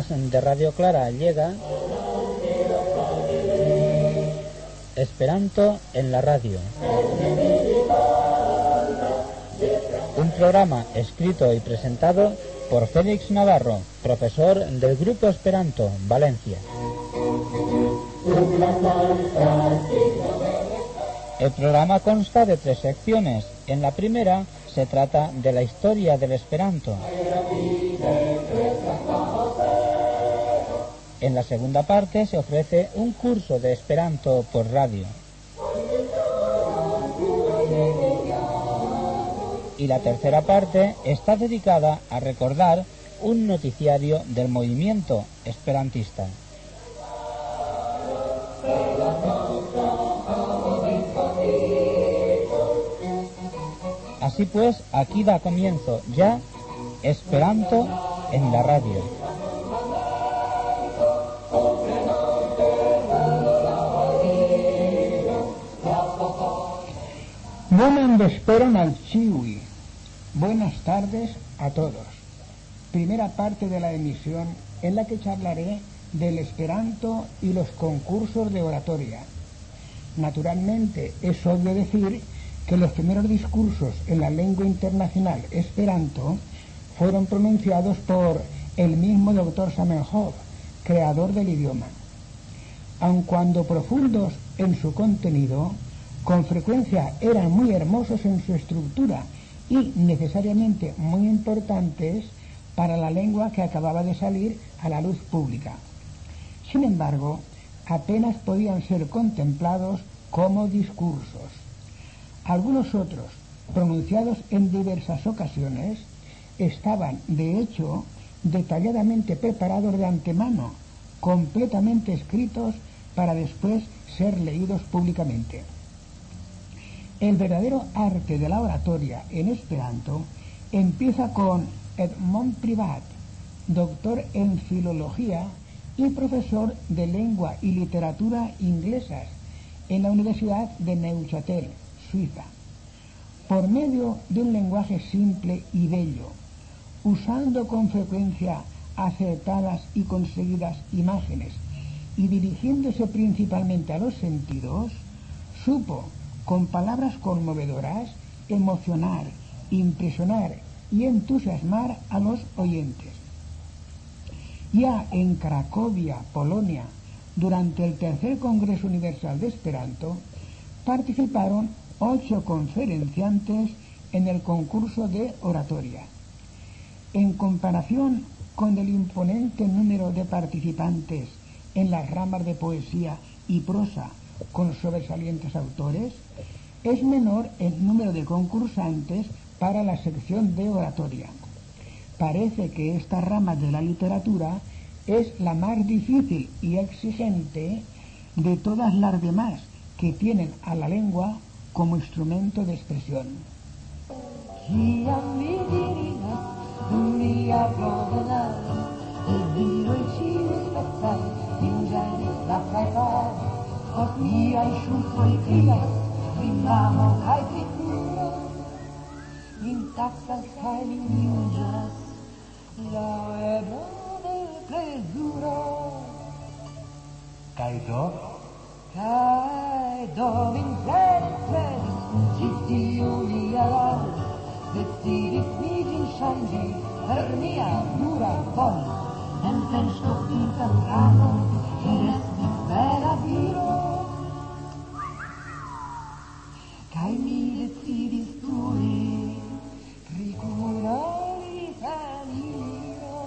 de Radio Clara llega Esperanto en la radio. Un programa escrito y presentado por Félix Navarro, profesor del Grupo Esperanto, Valencia. El programa consta de 3 secciones. En la primera se trata de la historia del Esperanto. En la segunda parte se ofrece un curso de Esperanto por radio. Y la tercera parte está dedicada a recordar un noticiario del movimiento esperantista. Así pues, aquí da comienzo ya Esperanto en la radio. Bonan vesperon al Chiwi. Buenas tardes a todos. Primera parte de la emisión en la que charlaré del Esperanto y los concursos de oratoria. Naturalmente, es obvio decir que los primeros discursos en la lengua internacional Esperanto fueron pronunciados por el mismo Dr. Zamenhof, creador del idioma. Aun cuando profundos en su contenido, con frecuencia eran muy hermosos en su estructura y necesariamente muy importantes para la lengua que acababa de salir a la luz pública. Sin embargo, apenas podían ser contemplados como discursos. Algunos otros, pronunciados en diversas ocasiones, estaban, de hecho, detalladamente preparados de antemano, completamente escritos para después ser leídos públicamente. El verdadero arte de la oratoria en Esperanto empieza con Edmond Privat, doctor en filología y profesor de lengua y literatura inglesas en la Universidad de Neuchâtel, Suiza. Por medio de un lenguaje simple y bello, usando con frecuencia acertadas y conseguidas imágenes y dirigiéndose principalmente a los sentidos, supo, con palabras conmovedoras, emocionar, impresionar y entusiasmar a los oyentes. Ya en Cracovia, Polonia, durante el tercer Congreso Universal de Esperanto, participaron 8 conferenciantes en el concurso de oratoria. En comparación con el imponente número de participantes en las ramas de poesía y prosa con sobresalientes autores, es menor el número de concursantes para la sección de oratoria. Parece que esta rama de la literatura es la más difícil y exigente de todas las demás que tienen a la lengua como instrumento de expresión. Caido vincentres, zitti Julia, decidit meeting Shandy, hernia dura vol, en pensto interramo, resti bella viro. Cai mi decidis tui, ricurali faniro.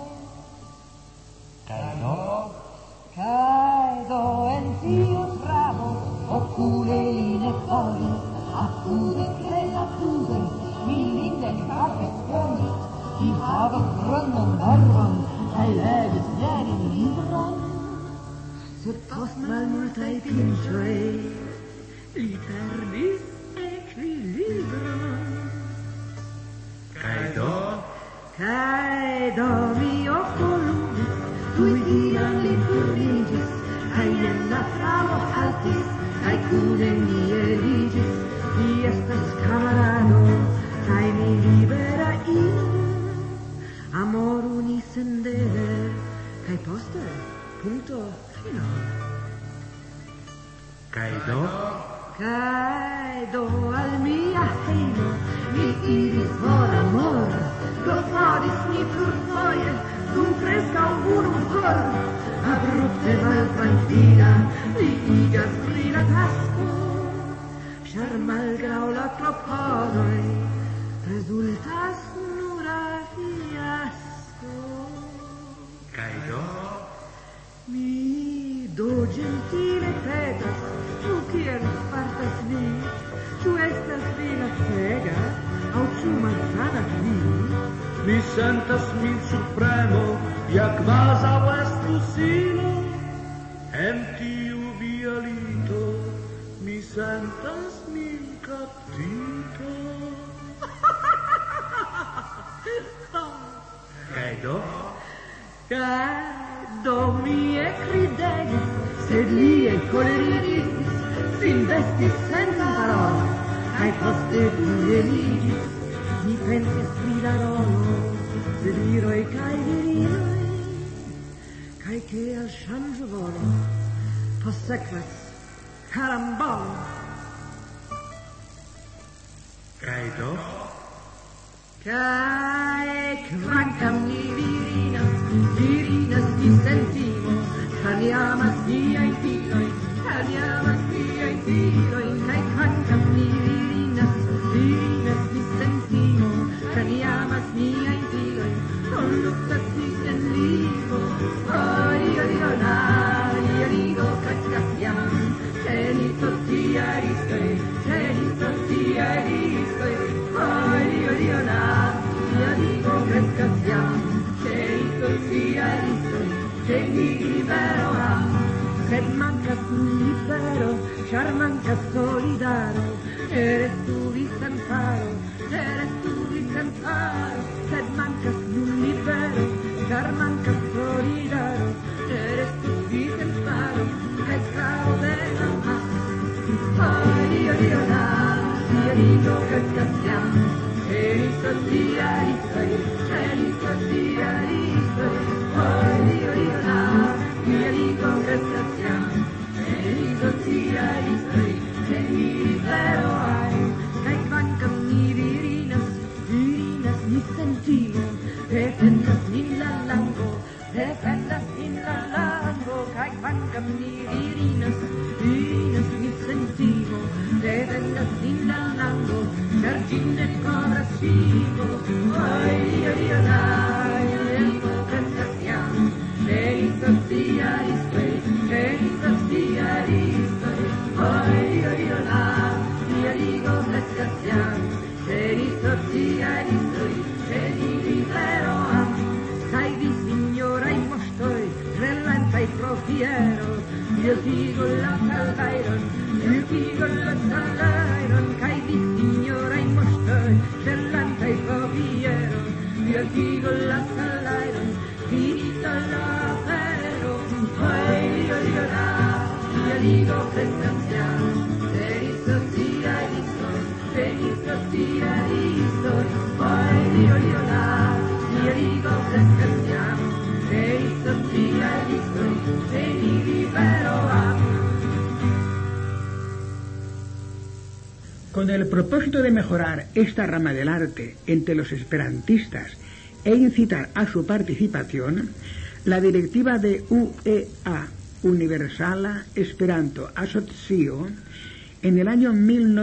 Caido en tius ramo, ocule in fori, accude creature, millinde perfezioni, die haben gründen Nerven, ei leges in libron, sed post malmultae pinĉoj, li perdis equilibron. Kaj do mi okuludis, tuj iam li turniĝis, kaj en la framo haltis, kaj kune ni eliĝis, li estas kamarado, kaj mi libera in, amor unis sendere, Kaj poste, punto final. Kaj do? Kaj do al mia hejmo mi iris por amor, klopodis mi plurfoje dum preskaŭ unu hor. Abrupte maltrankvila li igas pri la tasko, ĉar malgraŭ la klopodoj rezultas nura fiasko. Kaj do? Mi do gentile petas, ĉu kiel fartas vi? Ĉu estas vi lacega, aŭ ĉu malsanas vi? Mi sentas min supremo, ja kvazaŭ estu silo. En tiu via lito, mi sentas min kaptito. Kaj do? Kaj do mi ekridegis, sed li ekkolerigis, sin vestis senza parolo, kaj poste dueliĝis. Mi pensis pri la rolo de viroj kaj virinoj, kaj ke al ŝanĝvolo postsekvas karambolo. Kaj do? Kaj kvankam ni virinas mi sentimo, ĉar mi amas miajn filojn, kaj kvankam ni virinas mi sentimo, ĉar mi amas miajn filojn, kondukas min en limo. Io kreskas jam, ĉe ni socialistoj, io kreskas jam, ĉe ni socialistoj, ĉe ni libero am. Sed mankas nun libero, ĉar mankas solidaro, restu vi senparo, sed mankas nun libero, ĉar mankas solidaro, restu vi senparo, kaj sklavo de la mas. Io kreskas jam, ĉe ni socialistoj, io kreskas jam, ĉe ni socialistoj, ĉe ni libero am. Kaj kvankam ni virinas mi sentimo, defendas min la lango, kaj kvankam ni virinas mi sentimo, defendas min la lango, ĉar ĝin ne kovras ŝipo. Io kreskas jam, ĉe ni socialistoj, mia ligo kreskas jam, ĉe ni socialistoj, ĉe ni libero am. Kaj vi, signoraj moŝtoj, trelantaj pro fiero, ĝeltigu la salajron, kaj vi, signoraj moŝtoj, trelantaj pro fiero, ĝeltigu la salajron, finita la afero. Mia ligo kreskas jam, ĉe ni socialistoj, mia ligo kreskas jam, ĉe ni socialistoj, ĉe ni libero am. Con el propósito de mejorar esta rama del arte entre los esperantistas e incitar a su participación, la directiva de UEA, Universala Esperanto Asocio, en el año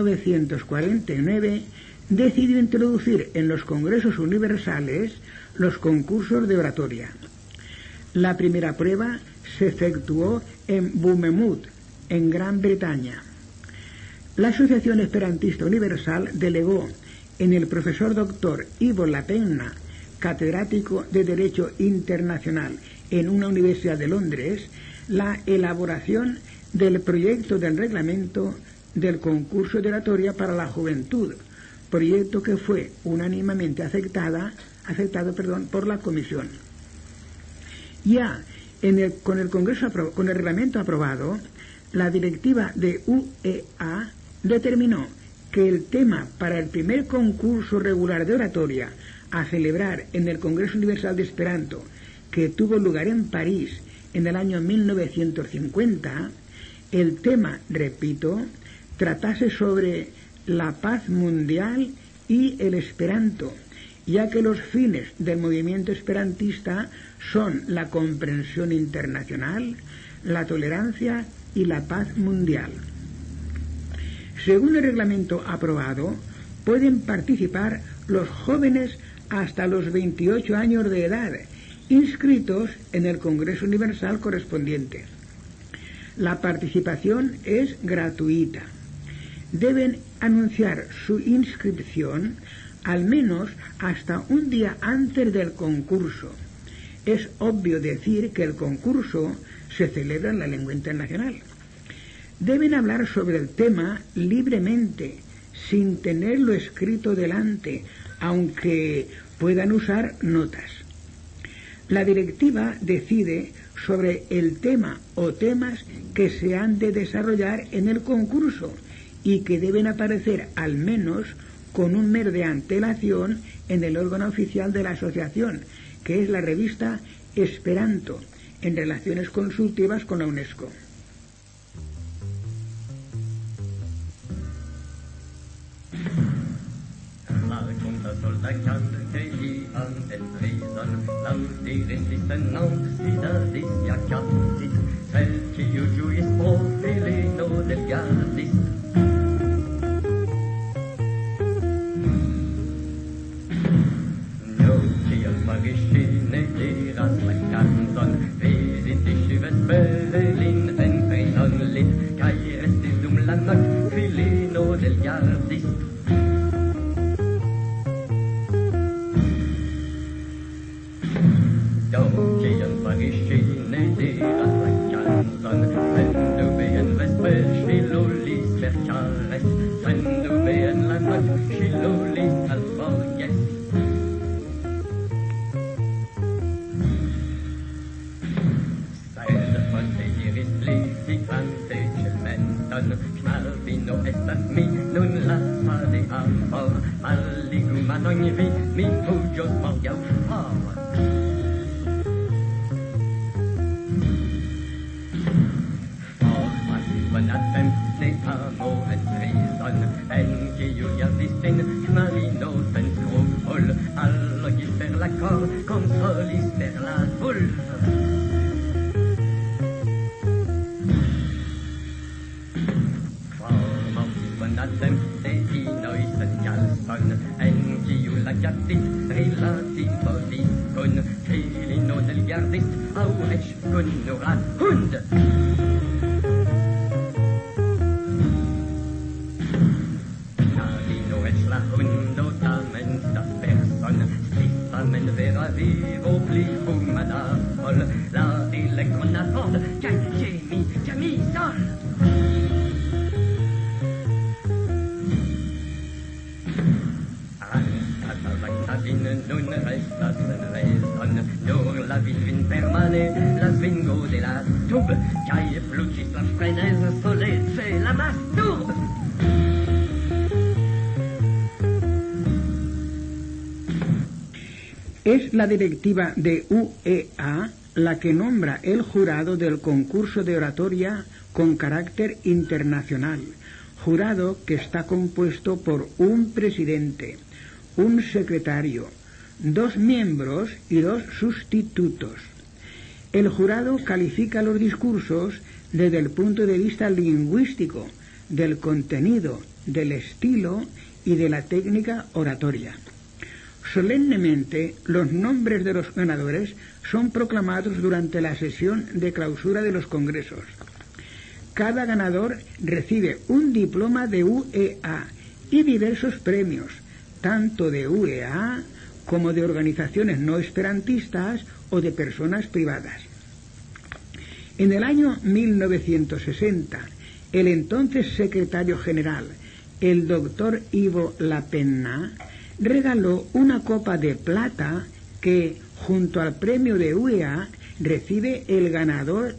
1949 decidió introducir en los congresos universales los concursos de oratoria. La primera prueba se efectuó en Bournemouth, en Gran Bretaña. La Asociación Esperantista Universal delegó en el profesor doctor Ivo Lapenna, catedrático de Derecho Internacional en una universidad de Londres, la elaboración del proyecto del reglamento del concurso de oratoria para la juventud, proyecto que fue unánimemente aceptado por la comisión. Ya con el reglamento aprobado, la directiva de UEA determinó que el tema para el primer concurso regular de oratoria a celebrar en el Congreso Universal de Esperanto, que tuvo lugar en París en el año 1950, el tema, repito, tratase sobre la paz mundial y el esperanto, ya que los fines del movimiento esperantista son la comprensión internacional, la tolerancia y la paz mundial. Según el reglamento aprobado, pueden participar los jóvenes hasta los 28 años de edad, inscritos en el Congreso Universal correspondiente. La participación es gratuita. Deben anunciar su inscripción al menos hasta un día antes del concurso. Es obvio decir que el concurso se celebra en la lengua internacional. Deben hablar sobre el tema libremente, sin tenerlo escrito delante, aunque puedan usar notas. La directiva decide sobre el tema o temas que se han de desarrollar en el concurso y que deben aparecer al menos con un mes de antelación en el órgano oficial de la asociación, que es la revista Esperanto, en relaciones consultivas con la UNESCO. Es la directiva de UEA la que nombra el jurado del concurso de oratoria con carácter internacional, jurado que está compuesto por un presidente, un secretario, 2 miembros y 2 sustitutos. El jurado califica los discursos desde el punto de vista lingüístico, del contenido, del estilo y de la técnica oratoria. Solemnemente, los nombres de los ganadores son proclamados durante la sesión de clausura de los congresos. Cada ganador recibe un diploma de UEA y diversos premios, tanto de UEA como de organizaciones no esperantistas o de personas privadas. En el año 1960, el entonces secretario general, el doctor Ivo Lapenna, regaló una copa de plata que, junto al premio de UEA, recibe el ganador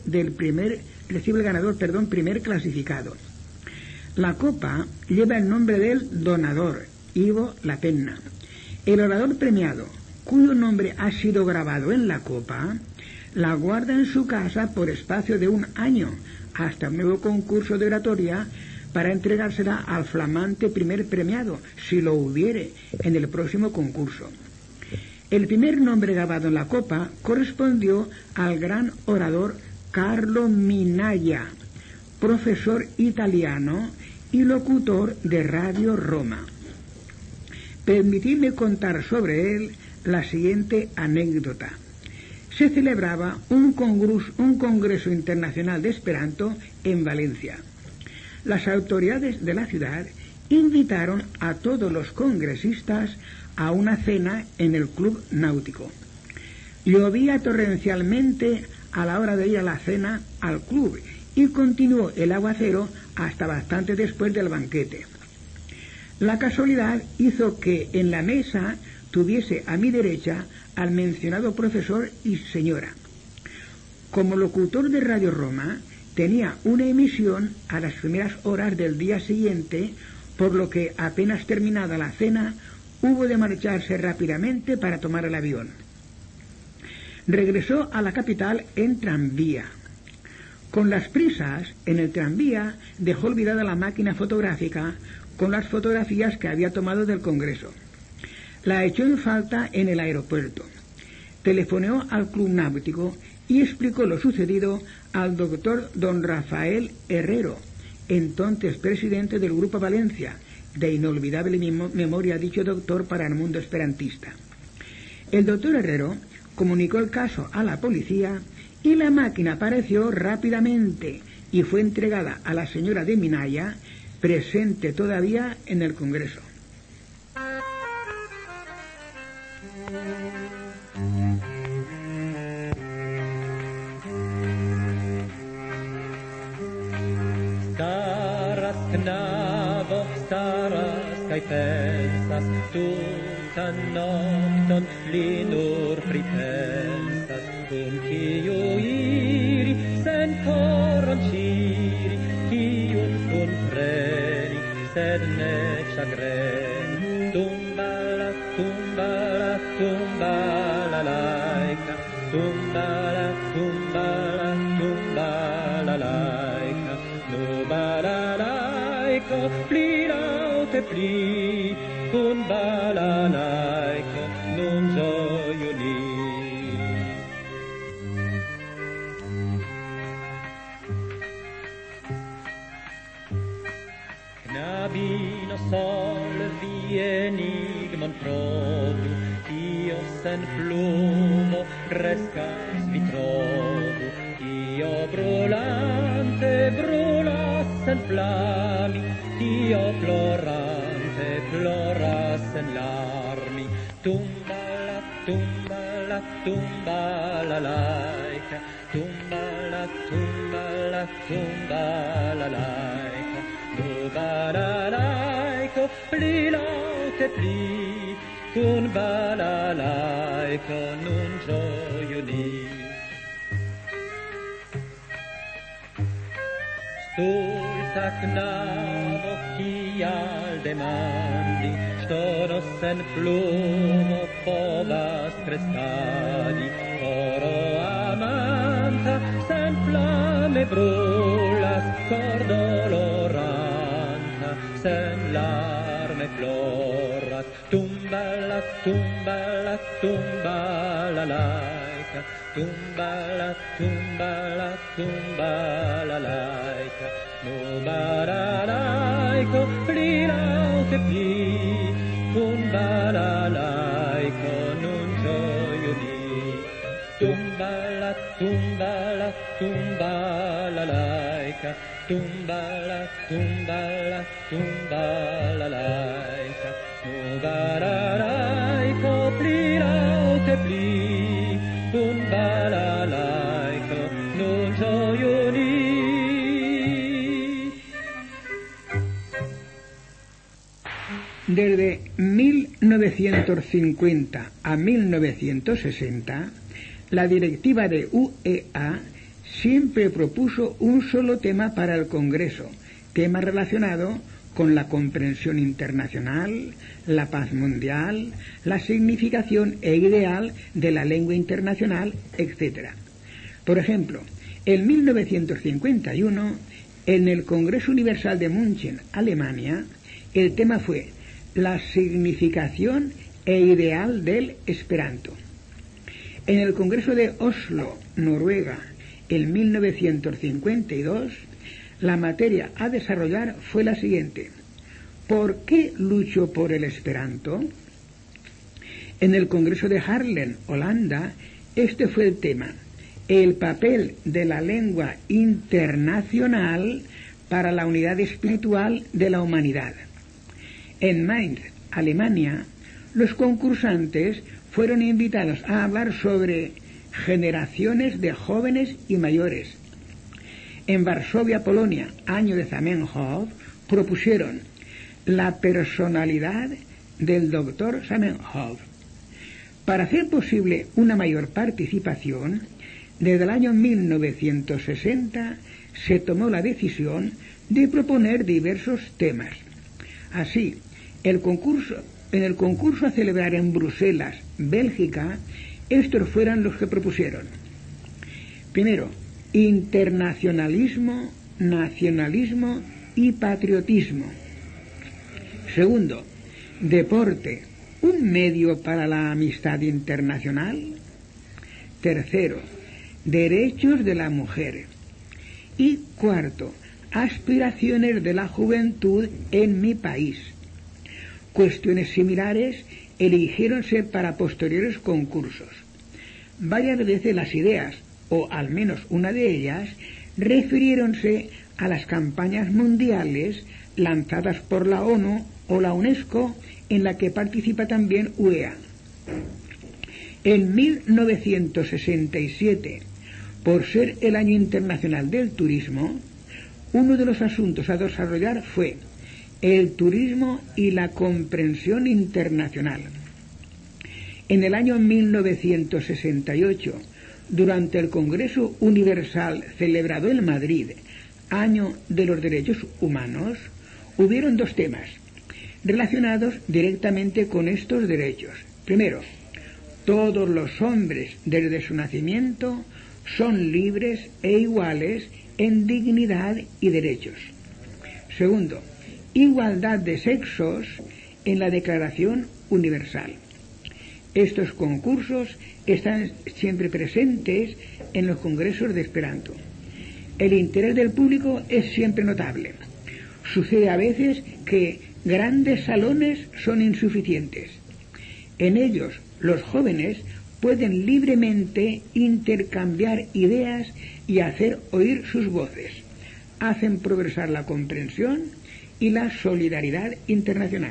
primer clasificado. La copa lleva el nombre del donador, Ivo Lapenna. El orador premiado, cuyo nombre ha sido grabado en la copa, la guarda en su casa por espacio de 1 año, hasta un nuevo concurso de oratoria, para entregársela al flamante primer premiado, si lo hubiere, en el próximo concurso. El primer nombre grabado en la copa correspondió al gran orador Carlo Minaya, profesor italiano y locutor de Radio Roma. Permitidme contar sobre él la siguiente anécdota. Se celebraba un congreso internacional de Esperanto en Valencia. Las autoridades de la ciudad invitaron a todos los congresistas a una cena en el club náutico. Llovía torrencialmente a la hora de ir a la cena al club y continuó el aguacero hasta bastante después del banquete. La casualidad hizo que en la mesa tuviese a mi derecha al mencionado profesor y señora. Como locutor de Radio Roma, tenía una emisión a las primeras horas del día siguiente, por lo que apenas terminada la cena, hubo de marcharse rápidamente para tomar el avión. Regresó a la capital en tranvía. Con las prisas, en el tranvía dejó olvidada la máquina fotográfica con las fotografías que había tomado del Congreso. La echó en falta en el aeropuerto. Telefoneó al club náutico y explicó lo sucedido al doctor don Rafael Herrero, entonces presidente del Grupo Valencia, de inolvidable memoria dicho doctor para el mundo esperantista. El doctor Herrero comunicó el caso a la policía y la máquina apareció rápidamente y fue entregada a la señora de Minaya, presente todavía en el Congreso. Staras knabo, staras kaj pensas, tutan nokton li nur pripensas, kun kiu iri, sen koron ĉiri, kiun kunpreni, sed ne ĉagreni. Tumbala, tumbala, tumbala laika, tumbala, tumbala, tumbala laika, tumbala laika, pli laŭte pli, tumbala laika, nun ĝoju ni. Knabino solvi enigmon provu, io sen plumo kreskas vi trovu, io brulante brulas sen flami, io plorante ploras sen larmi. Tumbala, tumbala, tumbala laika, tumbala, tumbala, tumbala laika, tumbala laika, pli laŭte pli, tumbala laika, nun ĝoju ni. Stulta knabo, kial demandi, ŝtono sen plumo povas kreskadi, koro amanta sen flame brulas, kor doloranta sen larme ploras. Tumbala, tumbala, tumbala laika, tumbala, tumbala, tumbala laika, tumbala laika, pli laŭte pli, tumbala laika, nun ĝoju ni. Tumbala, tumbala, tumbala laika, tumbala, tumbala, tumbala laika, tumbala laika, pli laŭte pli, tumbala laika, nun ĝoju ni. Desde 1950 a 1960, la directiva de UEA siempre propuso un solo tema para el Congreso, tema relacionado con la comprensión internacional, la paz mundial, la significación e ideal de la lengua internacional, etc. Por ejemplo, en 1951, en el Congreso Universal de München, Alemania, el tema fue la significación e ideal del Esperanto. En el Congreso de Oslo, Noruega, en 1952, la materia a desarrollar fue la siguiente: ¿por qué lucho por el Esperanto? En el Congreso de Haarlem, Holanda, este fue el tema: el papel de la lengua internacional para la unidad espiritual de la humanidad. En Mainz, Alemania, los concursantes fueron invitados a hablar sobre generaciones de jóvenes y mayores. En Varsovia, Polonia, año de Zamenhof, propusieron la personalidad del doctor Zamenhof. Para hacer posible una mayor participación, desde el año 1960 se tomó la decisión de proponer diversos temas. Así, en el concurso a celebrar en Bruselas, Bélgica, estos fueron los que propusieron. Primero, internacionalismo, nacionalismo y patriotismo. Segundo, deporte, un medio para la amistad internacional. Tercero, derechos de la mujer. Y cuarto, aspiraciones de la juventud en mi país. Cuestiones similares eligiéronse para posteriores concursos. Varias veces las ideas, o al menos una de ellas, refiriéronse a las campañas mundiales lanzadas por la ONU o la UNESCO, en la que participa también UEA. En 1967, por ser el Año Internacional del Turismo, uno de los asuntos a desarrollar fue el turismo y la comprensión internacional. En el año 1968, durante el Congreso Universal celebrado en Madrid, Año de los Derechos Humanos, hubieron dos temas relacionados directamente con estos derechos. Primero, todos los hombres desde su nacimiento son libres e iguales en dignidad y derechos. Segundo, igualdad de sexos en la Declaración Universal. Estos concursos están siempre presentes en los congresos de Esperanto. El interés del público es siempre notable. Sucede a veces que grandes salones son insuficientes. En ellos, los jóvenes pueden libremente intercambiar ideas y hacer oír sus voces. Hacen progresar la comprensión y la solidaridad internacional.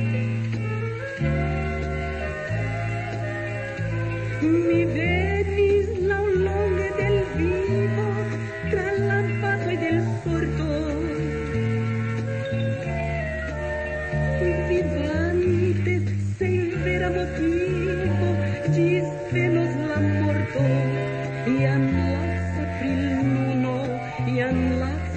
Mi veni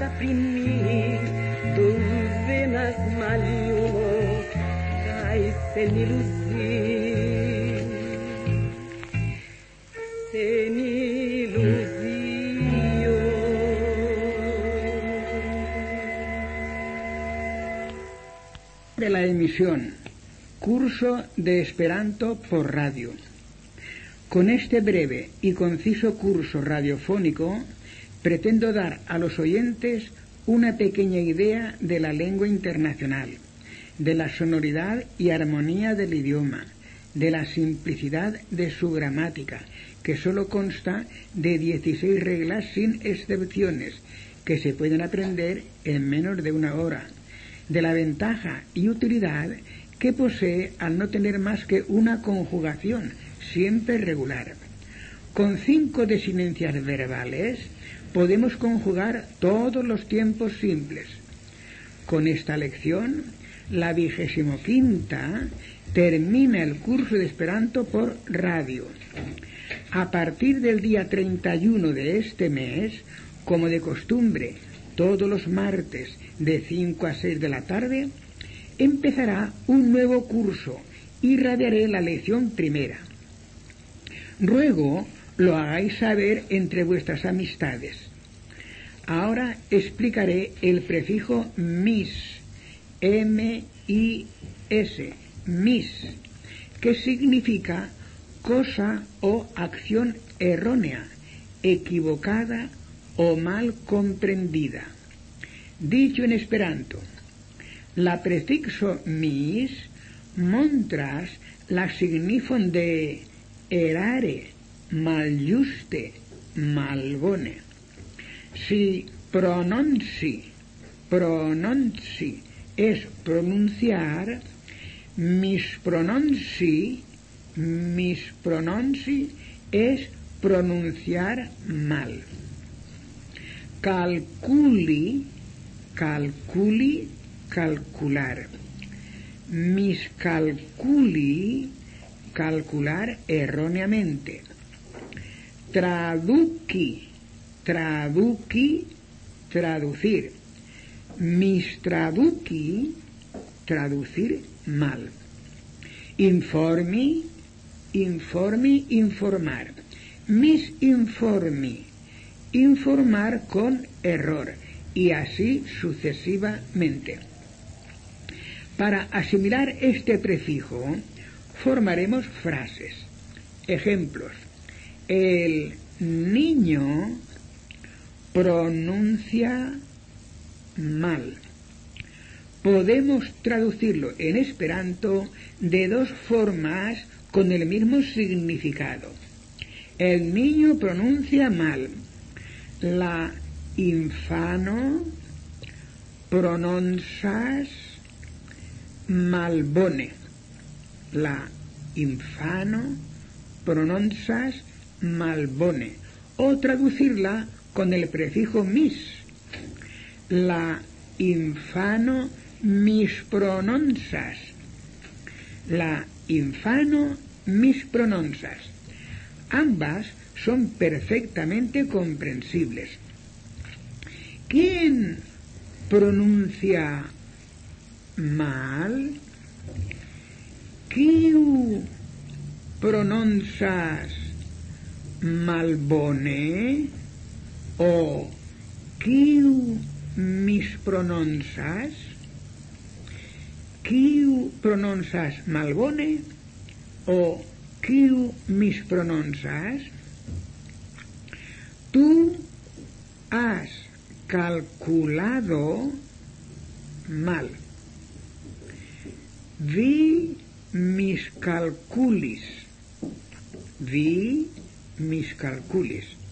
saprimir tu venas maljumo kaj seniluzii. Seniluzio. De la emisión Curso de Esperanto por radio. Con este breve y conciso curso radiofónico pretendo dar a los oyentes una pequeña idea de la lengua internacional, de la sonoridad y armonía del idioma, de la simplicidad de su gramática, que solo consta de 16 reglas sin excepciones, que se pueden aprender en menos de una hora, de la ventaja y utilidad que posee al no tener más que una conjugación, siempre regular. Con 5 desinencias verbales podemos conjugar todos los tiempos simples. Con esta lección, la 25ª, termina el curso de Esperanto por radio. A partir del día 31 de este mes, como de costumbre, todos los martes de 5 a 6 de la tarde, empezará un nuevo curso y radiaré la lección primera. Ruego lo hagáis saber entre vuestras amistades. Ahora explicaré el prefijo mis, M-I-S, mis, que significa cosa o acción errónea, equivocada o mal comprendida. Dicho en esperanto, la prefixo mis montras la signifon de erare, maljuste, malbone. Si pronunci es pronunciar, mispronunci es pronunciar mal. Calculi, calcular. Miscalculi, calcular erróneamente. Traduci, traducir. Mistraduci, traducir mal. Informi, informar. Misinformi, informar con error, y así sucesivamente. Para asimilar este prefijo, formaremos frases. Ejemplos: el niño pronuncia mal. Podemos traducirlo en esperanto de 2 formas con el mismo significado. El niño pronuncia mal. La infano pronuncias malbone. La infano pronuncias malbone. O traducirla con el prefijo mis. La infano mispronuncias. La infano mispronuncias. Ambas son perfectamente comprensibles. ¿Quién pronuncia mal? ¿Quién pronuncias malbone? ¿O quién mispronuncias? ¿Quién pronuncias malbone? ¿O quién mispronuncias? Tú has calculado mal. Vi mis calculis.